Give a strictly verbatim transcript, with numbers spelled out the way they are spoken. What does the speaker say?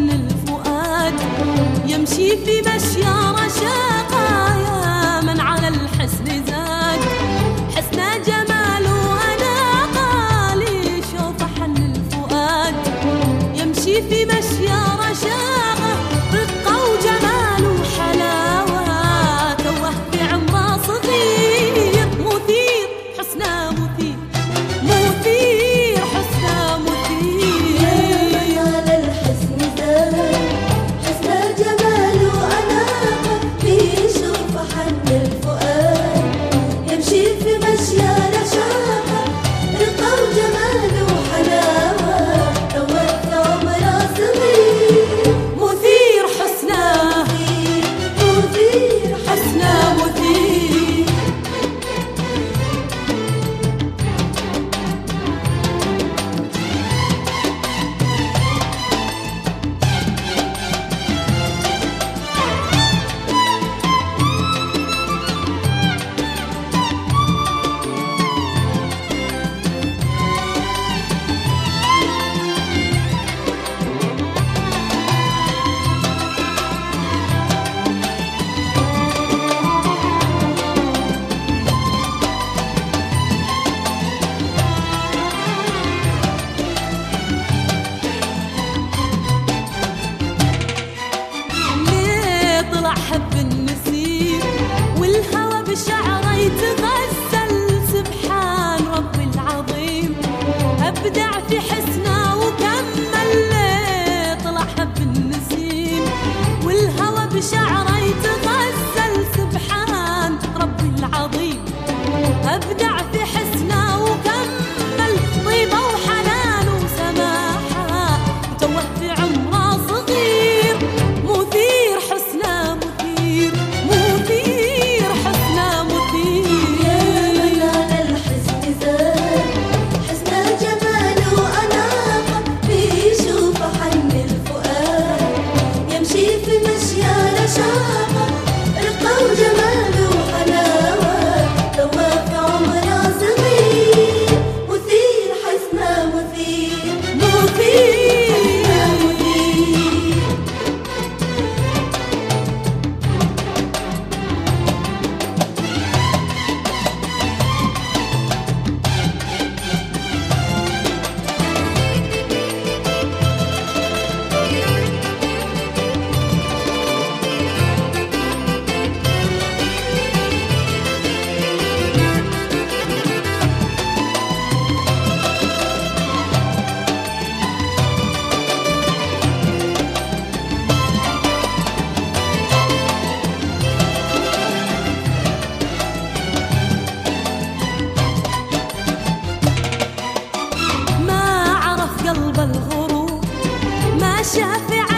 حن الفؤاد يمشي في مشيار رشاقة يا من على الحسن زاد حسنه جمال وأناقة ليشوف حن الفؤاد يمشي في مشيار رشاقة رقة وجمال وحلاوة توه في عمره صغير مثير حسنه مثير مثير حسنه مثير يا من على الحسن زاد حسنه جمال وأناقة بيشوف حن الفؤاد يمشي في مشيار رشاقة رقة وجمال وحلاوة توه في عمره صغير مثير حسنه مثير حسنه مثير ليه طلع حب النسيم والهوى بشعره يتغزل سبحان رب العظيم أبدع في حسنه وكمل ليه طلع حب النسيم والهوى بشعره يتغزل سبحان رب العظيم أبدع في حسنه وكمل طيبة وحنان وسماحة وتوه في عمره صغير مثير حسنه مثير مثير حسنه مثير يا من على الحسن زاد حسنه جمال وأناقة بيشوف حن الفؤاد يمشي في مشيار رشاقة رقة وجمال وحلاوة توه في عمره صغير مثير حسنه مثير مثير مثير ما عرف قلب الغرور ما شاف